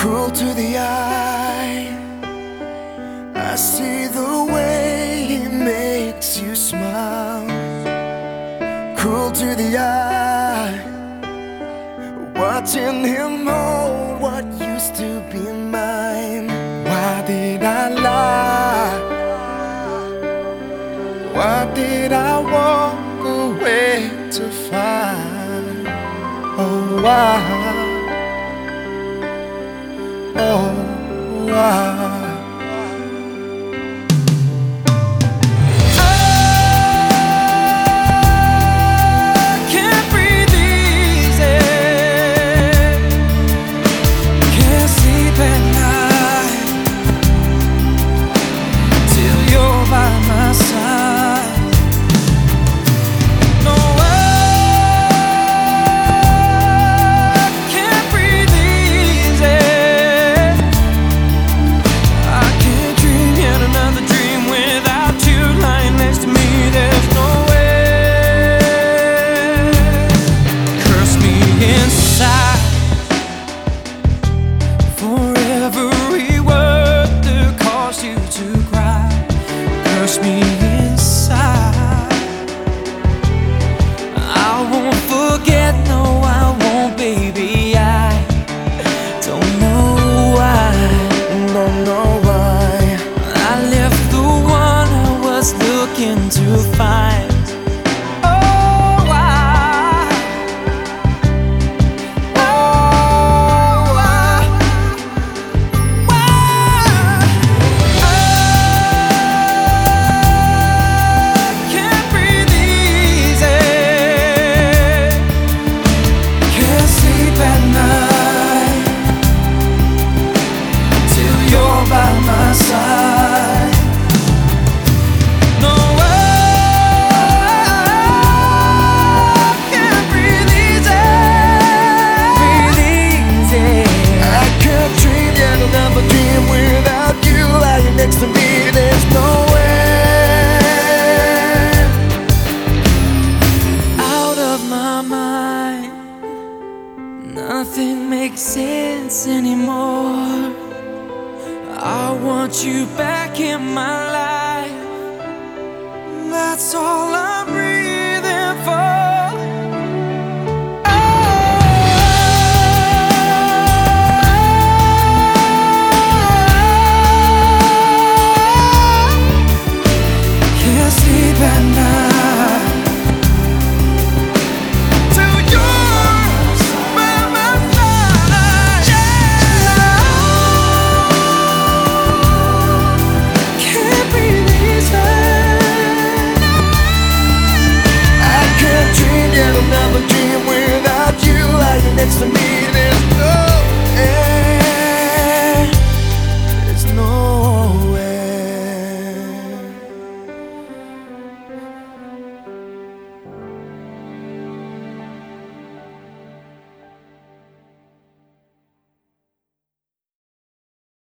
Cruel to the eye, I see the way he makes you smile. Cruel to the eye, watching him hold what used to be mine. Why did I lie? Why did I walk away to find? Oh, why? Oh, why? Curse me inside. I won't forget, no I won't, baby. I don't know why, don't know why I left the one I was looking to find. Next to me, there's no way. Out of my mind, nothing makes sense anymore. I want you back in my life. That's all